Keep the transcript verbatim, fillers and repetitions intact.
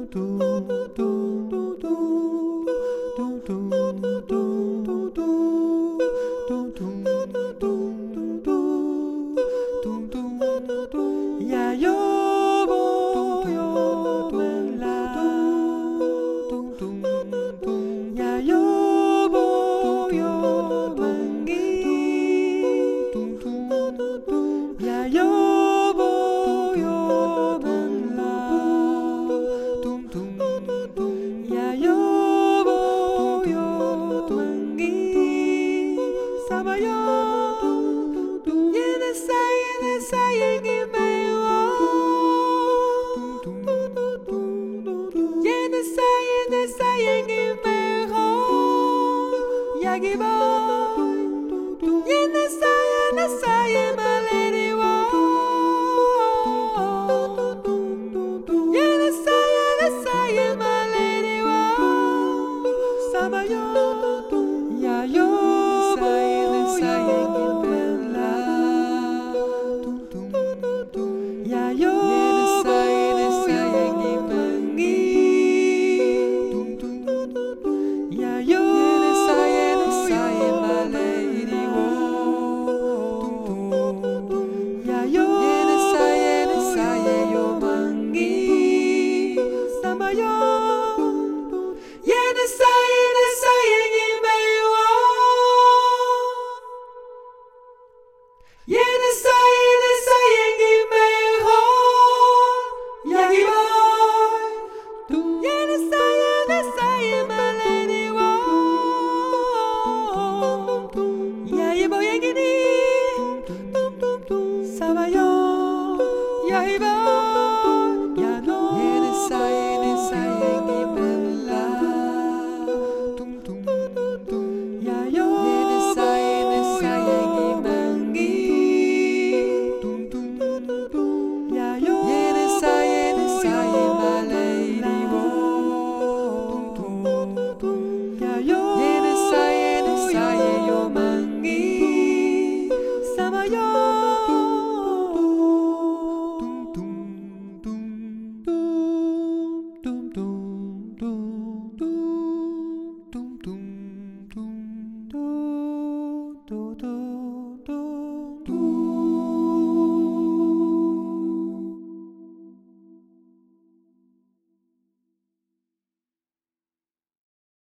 呀哟啵哟门啦，呀哟啵哟门哩，呀哟啵哟门啦，呀哟啵哟门哩，萨巴哟，耶那萨耶那萨耶给美。Yaggy